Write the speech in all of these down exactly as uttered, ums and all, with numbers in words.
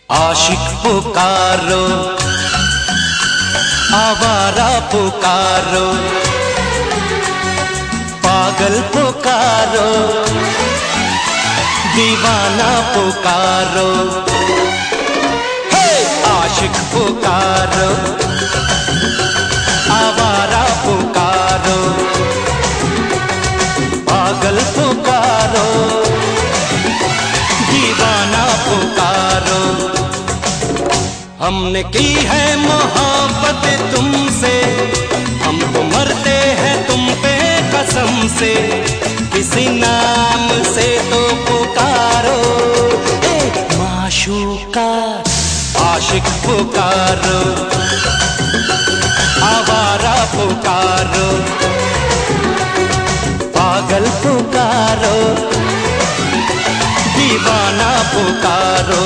आशिक पुकारो, आवारा पुकारो, पागल पुकारो, दीवाना पुकारो। हे आशिक पुकारो, आवारा पुकारो, पागल पुकारो, दीवाना पुकारो। हमने की है मोहब्बत तुमसे, हम तो मरते हैं तुम पे कसम से। किसी नाम से तो पुकारो, ए माशूका। आशिक पुकारो, आवारा पुकारो, पागल पुकारो, दीवाना पुकारो।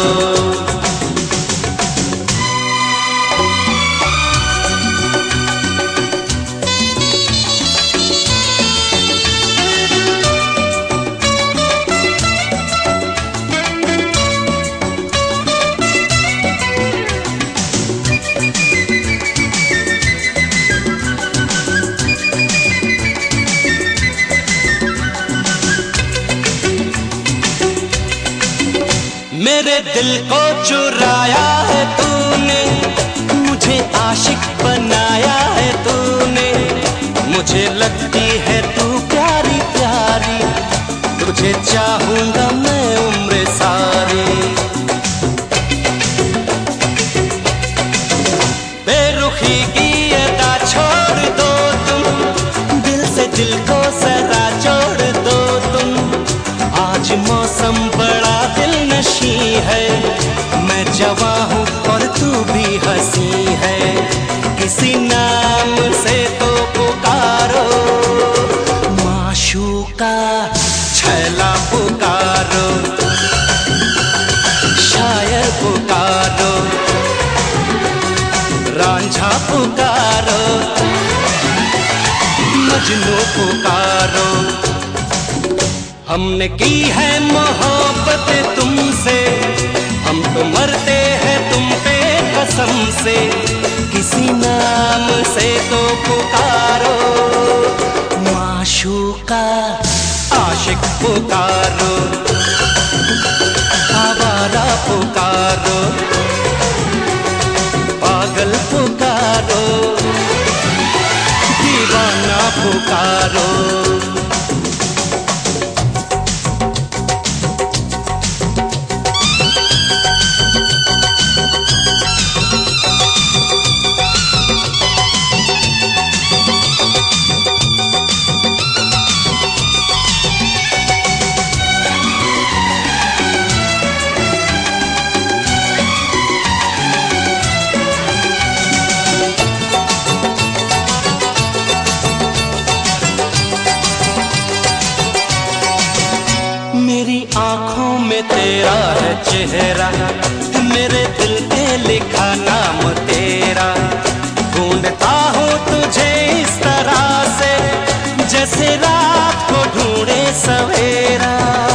मेरे दिल को चुराया है तूने, मुझे आशिक बनाया है तूने। मुझे लगती है तू प्यारी प्यारी, तुझे चाहूंगा मैं उम्र सारी। बेरुखी की अदा छोड़ दो तुम, दिल से दिल को जरा जोड़ दो तुम। आज मौसम बड़ा दिलनशी है, मैं जवां हूँ और तू भी हंसी है। किसी नाम से तो पुकारो, माशूका। छैला पुकारो, शायर पुकारो, रांझा पुकारो, मजनू पुकारो। हमने की है मोहब्बत तुमसे, हम तो मरते हैं तुम पे कसम से। किसी नाम से तो पुकारो, माशूका। आशिक पुकारो, आवारा पुकारो, पागल पुकारो, दीवाना पुकारो। मेरी आंखों में तेरा है चेहरा, मेरे दिल पे लिखा नाम तेरा। ढूंढता हूँ तुझे इस तरह से, जैसे रात को ढूंढे सवेरा।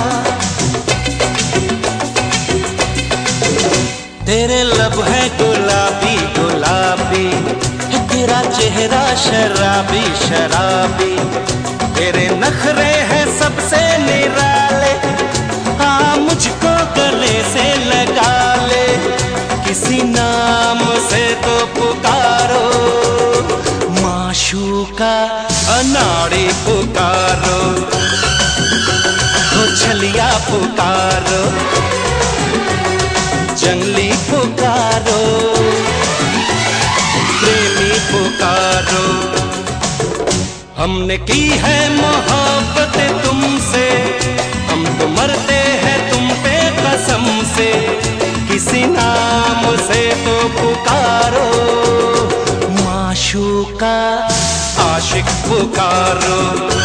तेरे लब है गुलाबी गुलाबी, तेरा चेहरा शराबी शराबी। तेरे नखरे हैं सबसे निराले, आ मुझको गले से लगा ले। किसी नाम से तो पुकारो, माशूका। अनाड़ी पुकारो, हो छलिया पुकारो, जंगली पुकारो, प्रेमी पुकारो। हमने की है मोहब्बत तुमसे, हम तो मरते हैं तुम पे कसम से। किसी नाम से तो पुकारो, माशूका। आशिक पुकारो,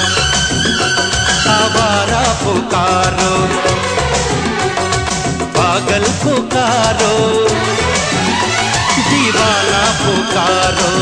आवारा पुकारो, पागल पुकारो, दीवाना पुकारो।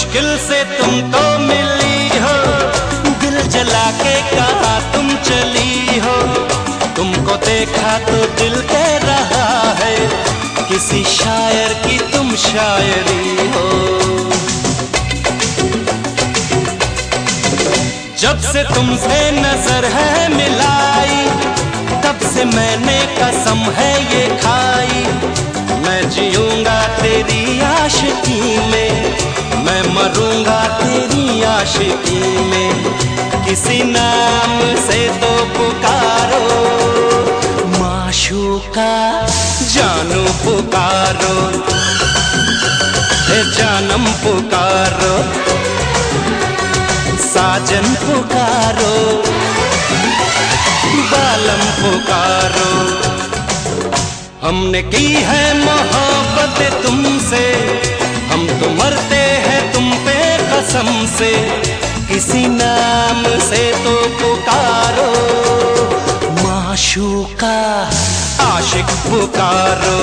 मुश्किल से तुम तो मिली हो, दिल जला के कहा तुम चली हो। तुमको देखा तो दिल कह रहा है, किसी शायर की तुम शायरी हो। जब से तुमसे नजर है मिलाई, तब से मैंने कसम है ये खाई। मैं जीऊंगा तेरी आशिकी में, मैं मरूंगा तेरी आशिकी में। किसी नाम से तो पुकारो माशूका, जानू पुकारो, हे जानम पुकारो, साजन पुकारो, बालम पुकारो। हमने की है मोहब्बत तुमसे, हम तो मरते हैं तुम पे कसम से। किसी नाम से तो पुकारो माशूका, आशिक पुकारो,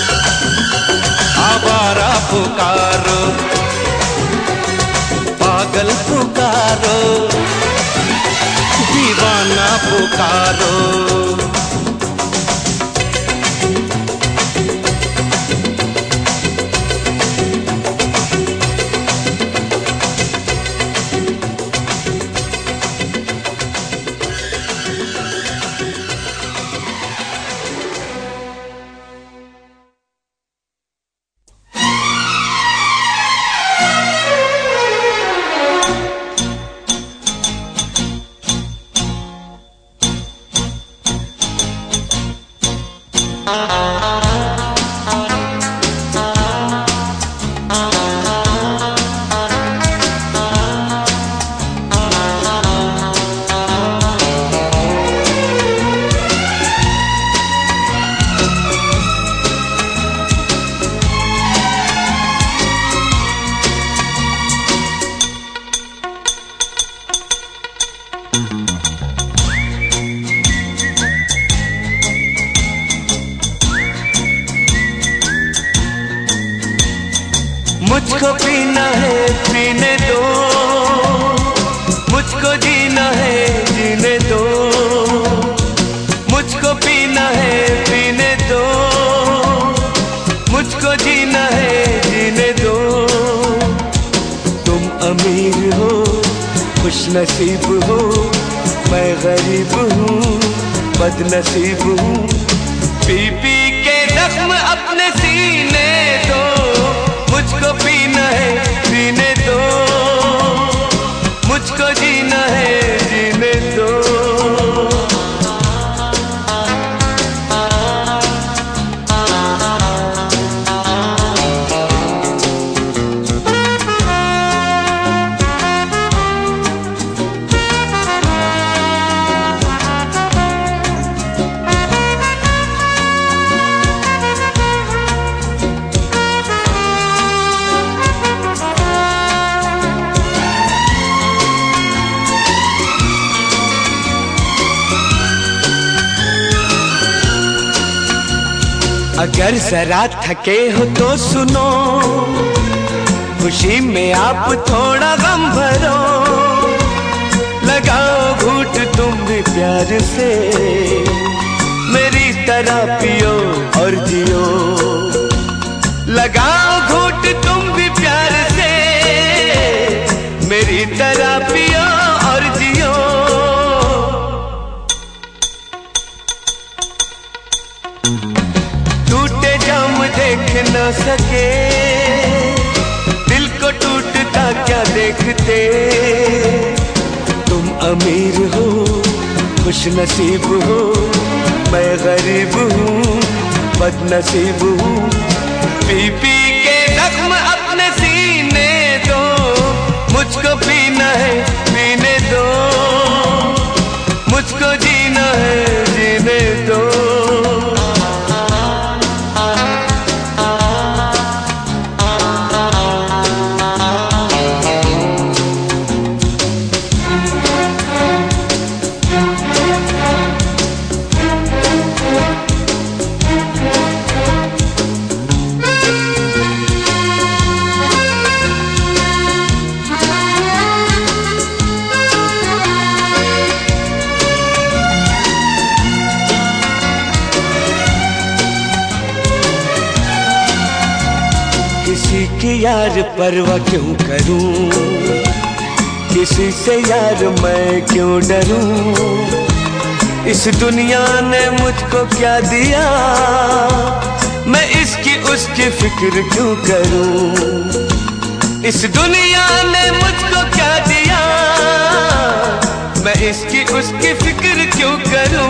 आवारा पुकारो, पागल पुकारो, दीवाना पुकारो। मुझको पीना है पीने दो, मुझको जीना है जीने दो। मुझको पीना है पीने दो, मुझको जीना है जीने दो। तुम अमीर हो खुश नसीब हो, मैं गरीब हूँ बदनसीब हूँ। पी पी के जख्म अपने सीने दो, मुझको पीना है पीने दो, मुझको जीना है जीने दो। अगर जरा थके हो तो सुनो, खुशी में आप थोड़ा गम भरो। लगाओ घूंट तुम भी प्यार से, मेरी तरह पियो और जियो। लगाओ घूंट तुम भी प्यार से, मेरी तरह पियो और जियो। देख न सके दिल को टूटता क्या देखते। तुम अमीर हो खुश नसीब हो, मैं गरीब हूँ बदनसीब हूँ। पी पी के जख्म अपने सीने दो, मुझको पीना है पीने दो, मुझको जीना है जीने दो। किसी की यार परवाह क्यों करूं, किसी से यार मैं क्यों डरूं। इस दुनिया ने मुझको क्या दिया, मैं इसकी उसकी फिक्र क्यों करूं। इस दुनिया ने मुझको क्या दिया, मैं इसकी उसकी फिक्र क्यों करूं।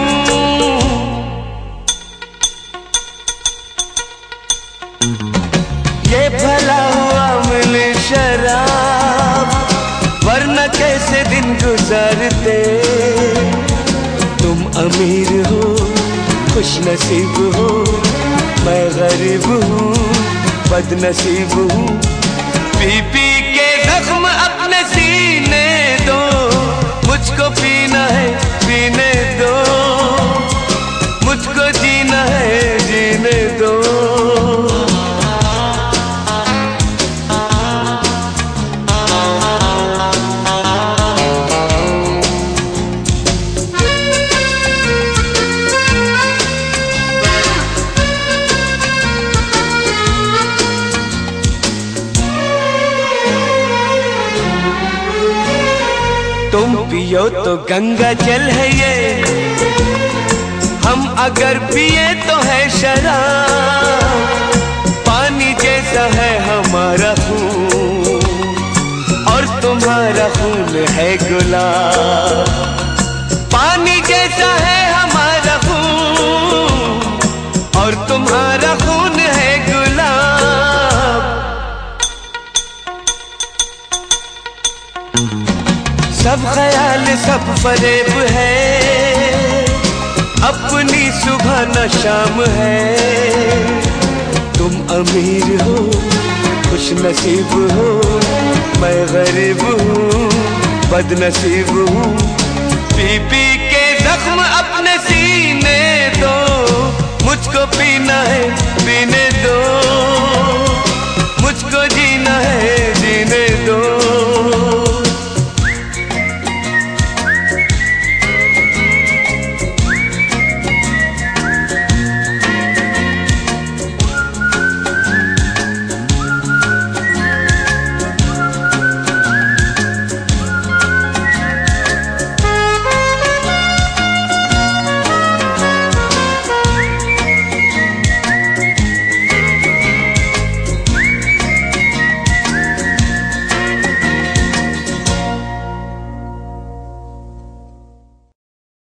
ये भला हुआ मिले शराब, वरना कैसे दिन गुजारते। तुम अमीर हो खुश नसीब हो, मैं गरीब हूँ बदनसीब हूँ। पी पी के जख्म अपने सीने दो, मुझको पीना है पीने दो, मुझको जीना है जीने दो। तुम पियो तो गंगा जल है ये, हम अगर पिए तो है शराब। पानी जैसा है हमारा खून और तुम्हारा खून है गुलाब। पानी जैसा है हमारा खून और तुम्हारा खून है गुलाब। सब ख्याल सब फरेब है, अपनी सुबह न शाम है। तुम अमीर हो खुश नसीब हो, मैं गरीब हूँ बदनसीब हूँ। पी पी के जख्म